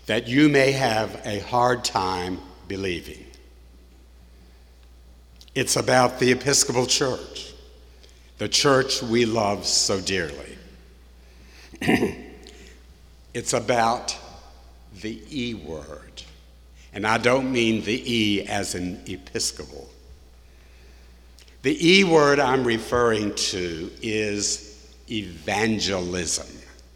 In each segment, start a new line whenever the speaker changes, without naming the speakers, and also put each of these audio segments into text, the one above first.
that you may have a hard time believing. It's about the Episcopal Church, the church we love so dearly. It's about the E word, and I don't mean the E as in Episcopal. The E word I'm referring to is evangelism.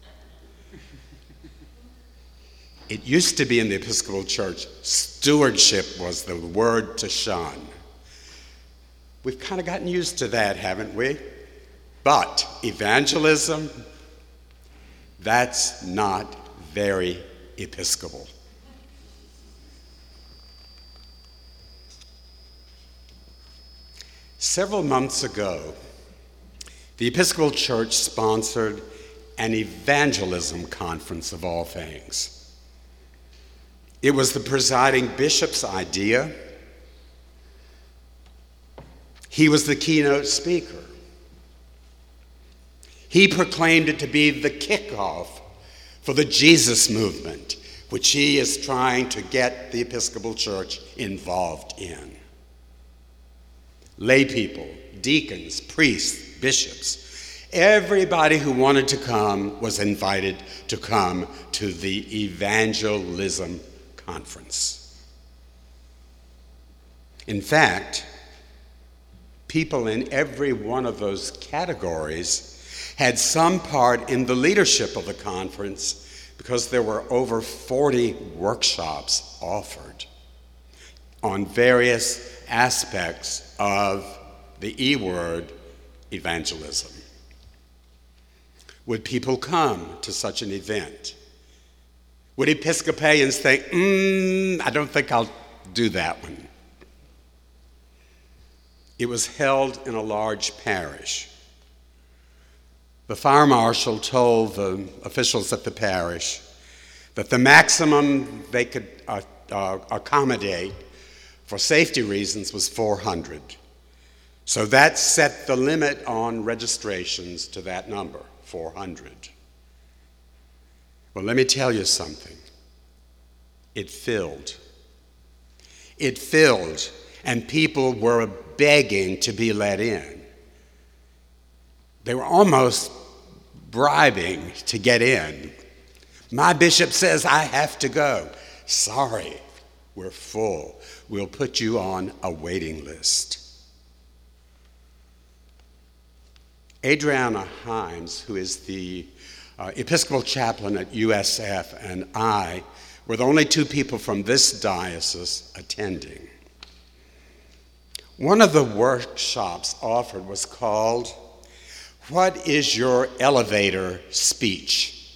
It used to be in the Episcopal Church, stewardship was the word to shun. We've kind of gotten used to that, haven't we? But evangelism, that's not very Episcopal. Several months ago, the Episcopal Church sponsored an evangelism conference of all things. It was the presiding bishop's idea. He was the keynote speaker. He proclaimed it to be the kickoff for the Jesus movement, which he is trying to get the Episcopal Church involved in. Lay people, deacons, priests, bishops, everybody who wanted to come was invited to come to the evangelism conference. In fact, people in every one of those categories had some part in the leadership of the conference because there were over 40 workshops offered on various aspects of the E word, evangelism. Would people come to such an event? Would Episcopalians think, I don't think I'll do that one? It was held in a large parish. The fire marshal told the officials at the parish that the maximum they could accommodate for safety reasons was 400. So that set the limit on registrations to that number, 400. Well, let me tell you something. It filled. It filled, and people were begging to be let in. They were almost bribing to get in. My bishop says I have to go. Sorry, we're full. We'll put you on a waiting list. Adriana Himes, who is the Episcopal chaplain at USF, and I were the only two people from this diocese attending. One of the workshops offered was called, "What is Your Elevator Speech?"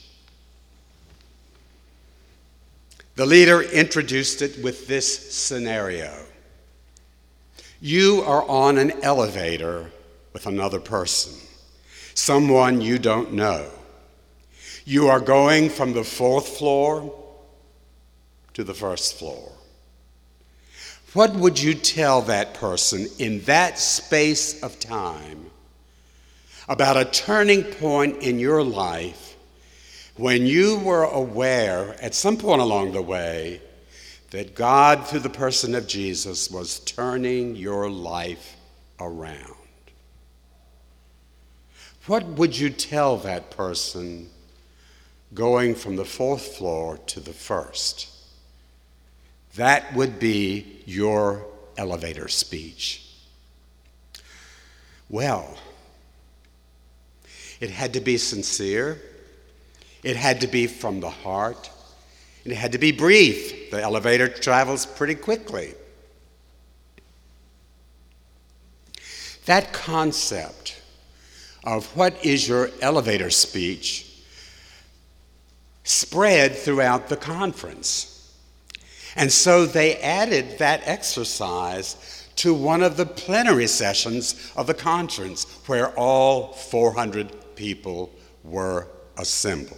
The leader introduced it with this scenario. You are on an elevator with another person, someone you don't know. You are going from the 4th floor to the 1st floor. What would you tell that person in that space of time about a turning point in your life when you were aware at some point along the way that God, through the person of Jesus, was turning your life around? What would you tell that person going from the 4th floor to the 1st? That would be your elevator speech. Well, it had to be sincere, it had to be from the heart, and it had to be brief. The elevator travels pretty quickly. That concept of what is your elevator speech spread throughout the conference. And so they added that exercise to one of the plenary sessions of the conference where all 400 people were assembled.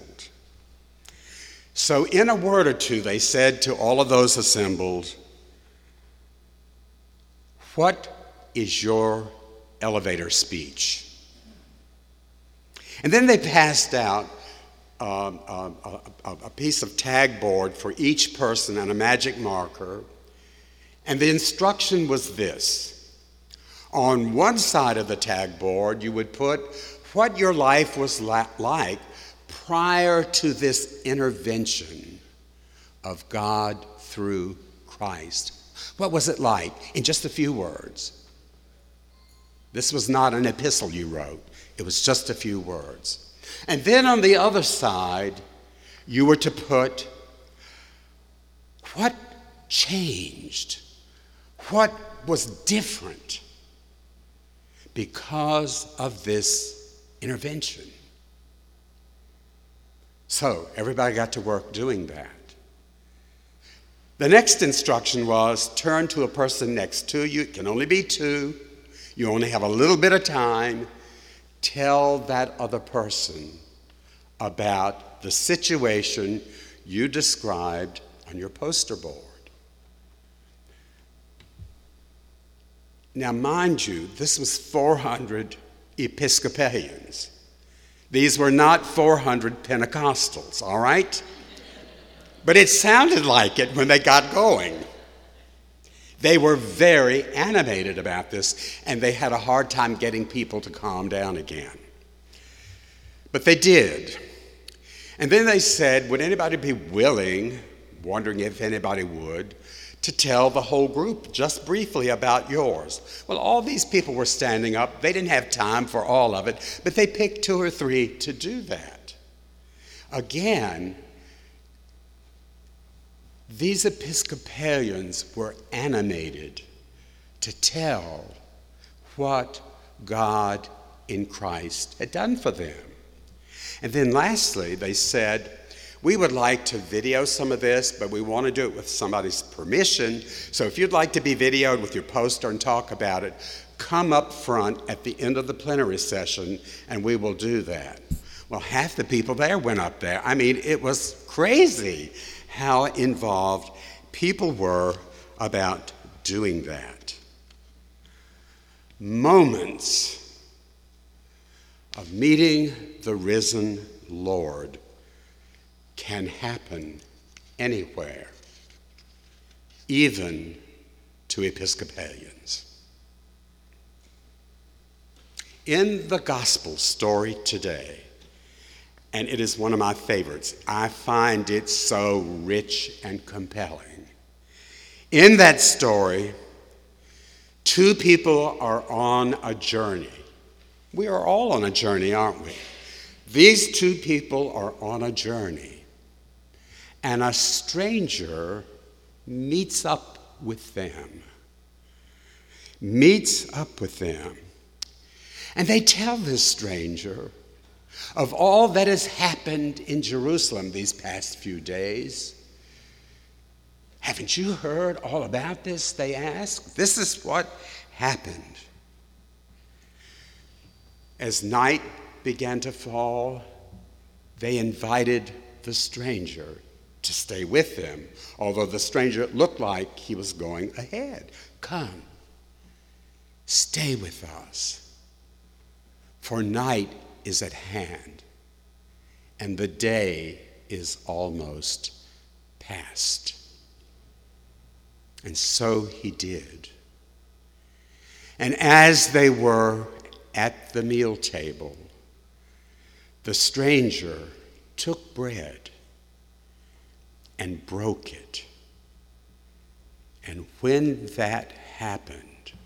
So in a word or two, they said to all of those assembled, "What is your elevator speech?" And then they passed out a piece of tag board for each person and a magic marker. And the instruction was this. On one side of the tag board, you would put what your life was like prior to this intervention of God through Christ. What was it like? In just a few words. This was not an epistle you wrote. It was just a few words. And then on the other side, you were to put what changed, what was different because of this intervention. So everybody got to work doing that. The next instruction was turn to a person next to you. It can only be two. You only have a little bit of time. Tell that other person about the situation you described on your poster board. Now, mind you, this was 400 Episcopalians. These were not 400 Pentecostals, all right? But it sounded like it when they got going. They were very animated about this, and they had a hard time getting people to calm down again. But they did. And then they said, would anybody be willing, wondering if anybody would, to tell the whole group just briefly about yours? Well, all these people were standing up. They didn't have time for all of it, but they picked 2 or 3 to do that. Again, these Episcopalians were animated to tell what God in Christ had done for them. And then lastly, they said, we would like to video some of this, but we want to do it with somebody's permission. So if you'd like to be videoed with your poster and talk about it, come up front at the end of the plenary session, and we will do that. Well, half the people there went up there. I mean, it was crazy how involved people were about doing that. Moments of meeting the risen Lord can happen anywhere, even to Episcopalians. In the gospel story today, and it is one of my favorites, I find it so rich and compelling. In that story, 2 people are on a journey. We are all on a journey, aren't we? These 2 people are on a journey, and a stranger meets up with them. And they tell this stranger of all that has happened in Jerusalem these past few days. Haven't you heard all about this? They ask. This is what happened. As night began to fall, they invited the stranger to stay with them, although the stranger looked like he was going ahead. Come, stay with us, for night is at hand, and the day is almost past. And so he did. And as they were at the meal table, the stranger took bread and broke it. And when that happened,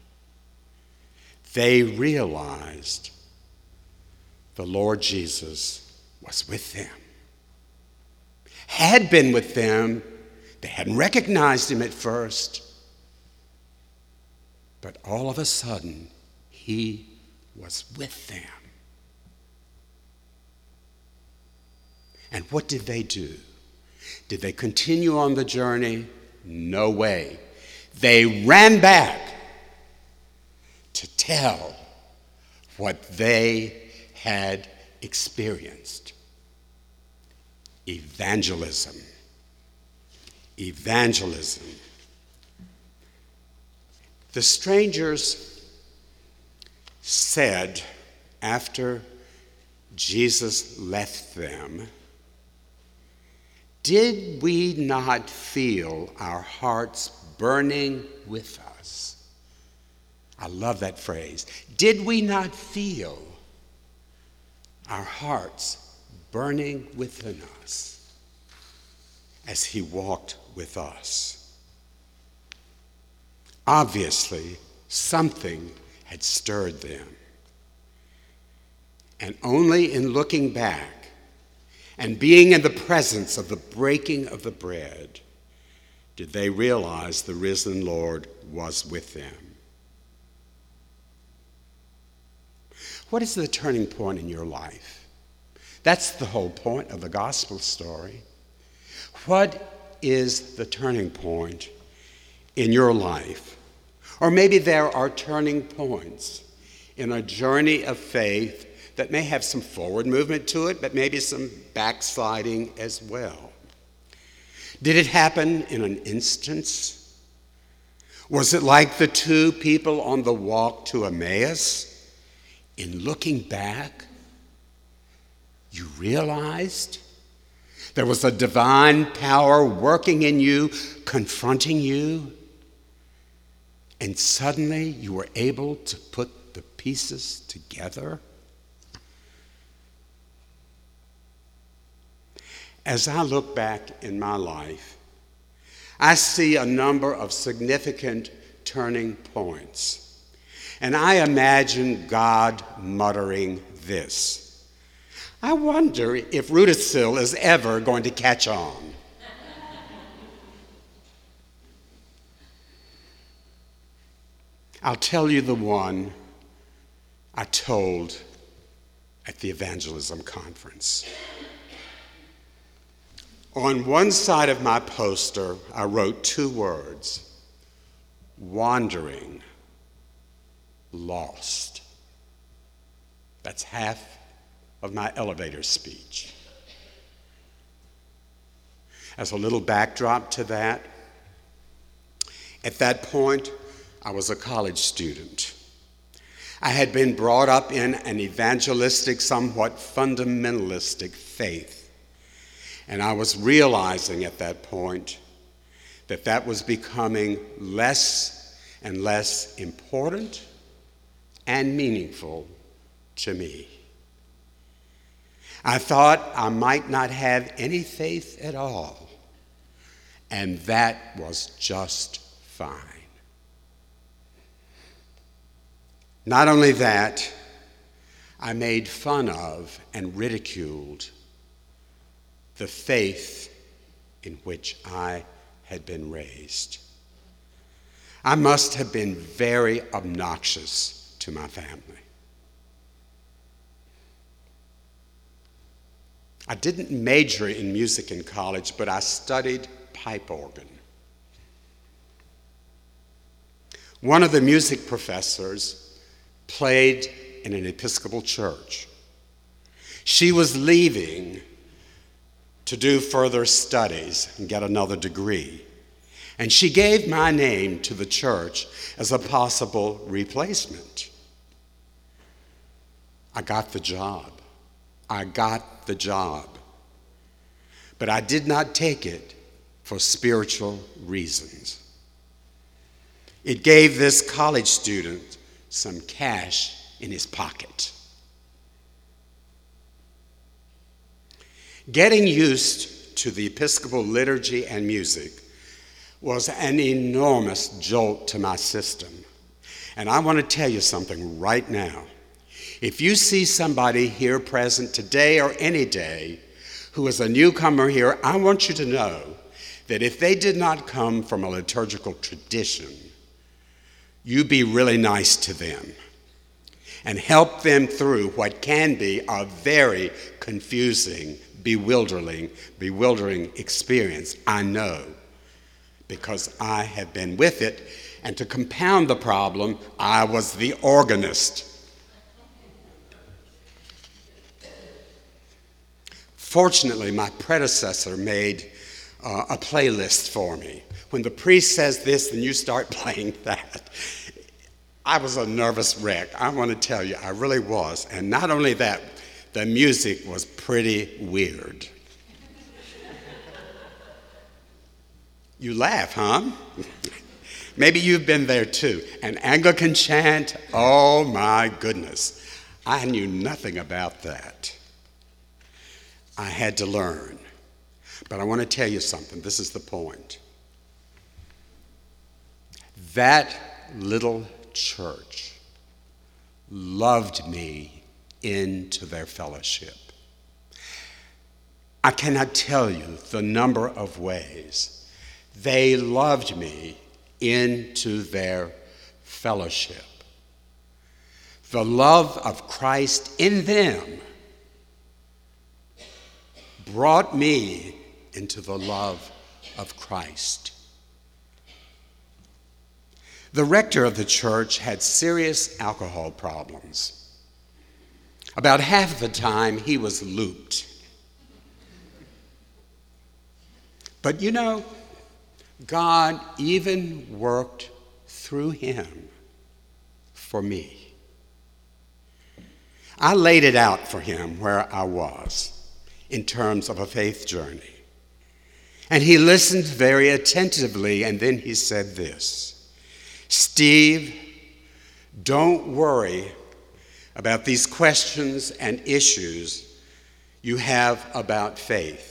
they realized the Lord Jesus was with them, had been with them. They hadn't recognized him at first, but all of a sudden, he was with them. And what did they do? Did they continue on the journey? No way. They ran back to tell what they had experienced. Evangelism. The strangers said after Jesus left them, Did we not feel our hearts burning with us? I love that phrase. Did we not feel our hearts burning within us as he walked with us? Obviously, something had stirred them. And only in looking back and being in the presence of the breaking of the bread did they realize the risen Lord was with them. What is the turning point in your life? That's the whole point of the gospel story. What is the turning point in your life? Or maybe there are turning points in a journey of faith that may have some forward movement to it, but maybe some backsliding as well. Did it happen in an instance? Was it like the two people on the walk to Emmaus? In looking back, you realized there was a divine power working in you, confronting you, and suddenly you were able to put the pieces together? As I look back in my life, I see a number of significant turning points. And I imagine God muttering this: I wonder if Rudisill is ever going to catch on. I'll tell you the one I told at the evangelism conference. On one side of my poster, I wrote two words: wandering, lost. That's half of my elevator speech. As a little backdrop to that, at that point, I was a college student. I had been brought up in an evangelistic, somewhat fundamentalistic faith. And I was realizing at that point that that was becoming less and less important and meaningful to me. I thought I might not have any faith at all, and that was just fine. Not only that, I made fun of and ridiculed the faith in which I had been raised. I must have been very obnoxious to my family. I didn't major in music in college, but I studied pipe organ. One of the music professors played in an Episcopal church. She was leaving to do further studies and get another degree. And she gave my name to the church as a possible replacement. I got the job. But I did not take it for spiritual reasons. It gave this college student some cash in his pocket. Getting used to the Episcopal liturgy and music was an enormous jolt to my system. And I want to tell you something right now. If you see somebody here present today or any day who is a newcomer here, I want you to know that if they did not come from a liturgical tradition, you be really nice to them and help them through what can be a very confusing, bewildering experience. I know, because I have been with it, and to compound the problem, I was the organist. Fortunately, my predecessor made a playlist for me. When the priest says this, then you start playing that. I was a nervous wreck. I want to tell you, I really was. And not only that, the music was pretty weird. You laugh, huh? Maybe you've been there too. An Anglican chant, oh my goodness. I knew nothing about that. I had to learn. But I want to tell you something. This is the point. That little church loved me into their fellowship. I cannot tell you the number of ways they loved me into their fellowship. The love of Christ in them brought me into the love of Christ. The rector of the church had serious alcohol problems. About half of the time, he was looped. But you know, God even worked through him for me. I laid it out for him where I was in terms of a faith journey. And he listened very attentively, and then he said this: Steve, don't worry about these questions and issues you have about faith.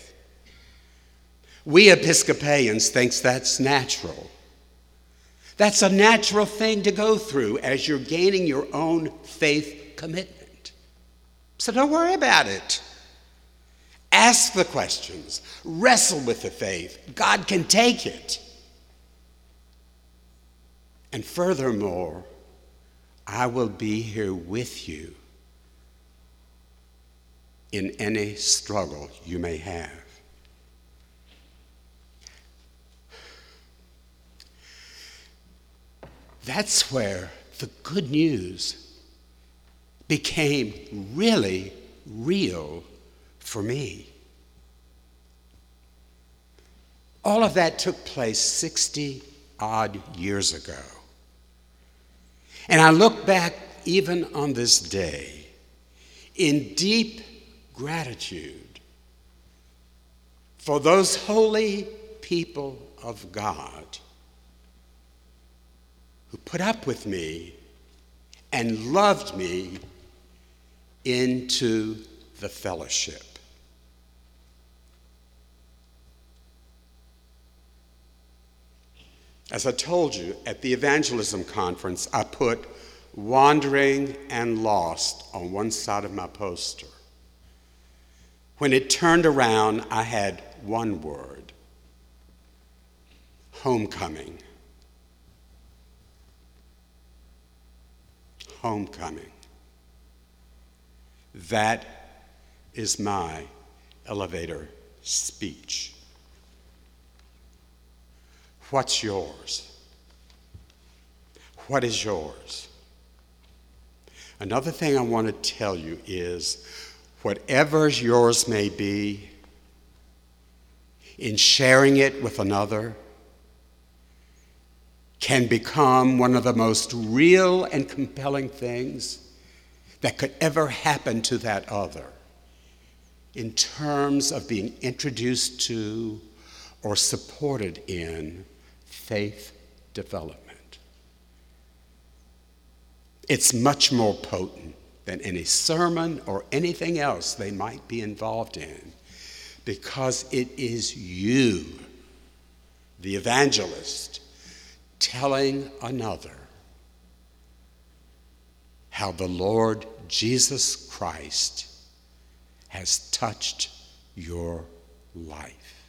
We Episcopalians think that's natural. That's a natural thing to go through as you're gaining your own faith commitment. So don't worry about it. Ask the questions. Wrestle with the faith. God can take it. And furthermore, I will be here with you in any struggle you may have. That's where the good news became really real for me. All of that took place 60-odd years ago. And I look back even on this day in deep gratitude for those holy people of God who put up with me and loved me into the fellowship. As I told you, at the evangelism conference, I put wandering and lost on one side of my poster. When it turned around, I had one word: homecoming. Homecoming. That is my elevator speech. What's yours? What is yours? Another thing I want to tell you is, whatever yours may be, in sharing it with another, can become one of the most real and compelling things that could ever happen to that other in terms of being introduced to or supported in faith development. It's much more potent than any sermon or anything else they might be involved in, because it is you, the evangelist, telling another how the Lord Jesus Christ has touched your life.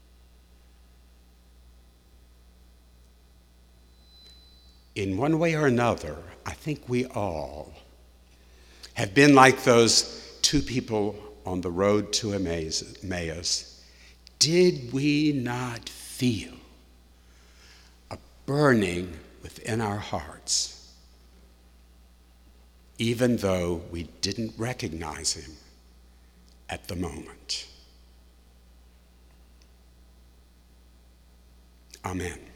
In one way or another, I think we all have been like those two people on the road to Emmaus. Did we not feel a burning within our hearts, even though we didn't recognize him at the moment? Amen.